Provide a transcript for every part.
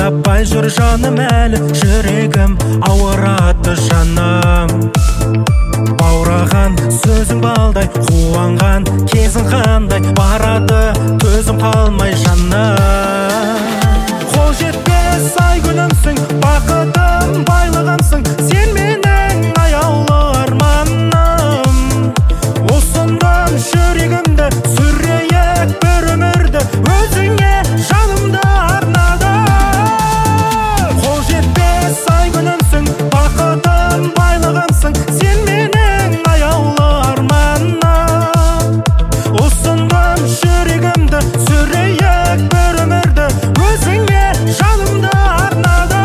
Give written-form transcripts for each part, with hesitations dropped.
таппай жүр жаным әлі, жүрегім ауырады жаным. Баураған сөзің балдай, қуанған кезің қандай, барады төзім қалмай жаным. Қол жетпес ай күнімсің, бақытым байлығымсың, сен менің аяулы арманым. Осындан жүрегімді сүрейік бір өмірді, өзіңе жанымды арнадым. Қол жетпес ай күнімсің, бақытым байлығымсың, сен менің аяулы арманым. Осындан жүрегімді сүрейік бір өмірді, өзіңе жанымды арнадым.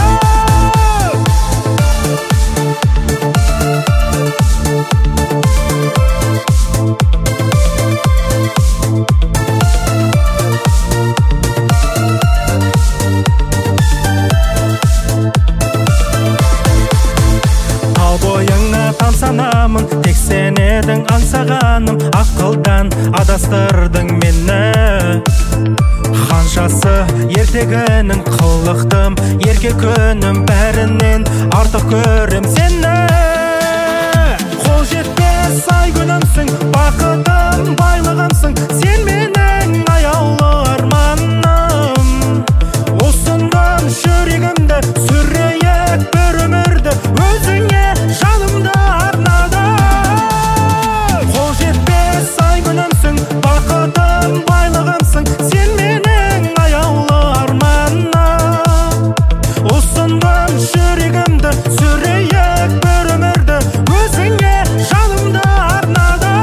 Тал бойыңа тамсанамын, тек сен едің аңсағаным, ақылдан адастырдың мені. Қаншасы ертегінің қылықтым, ерке күнім бәрінен артық көрем сені. Қол жетпес ай күнімсің, бақытым байлығымсың, сен менің аяулы арманым. Осындан жүрегімді сүрейік бір өмірді, өзіңе жанымды арнадым. Қол жетпес ай күнімсің, бақытым байлығымсың, сен менің аяулы арманым. Осындан жүрегімді сүрейік бір өмірді, өзіңе жанымды арнадым.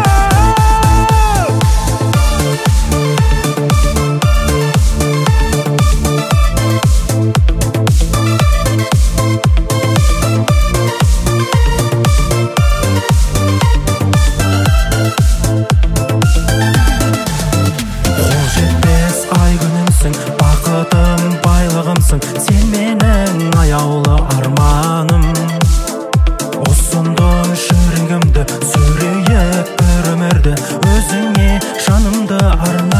Қол жетпес ай күнімсің, бақытым байлығымсың, сен менің аяулы арманым. Осындан жүрегімді сүрейік бір өмірді, өзіңе жанымды арнадым.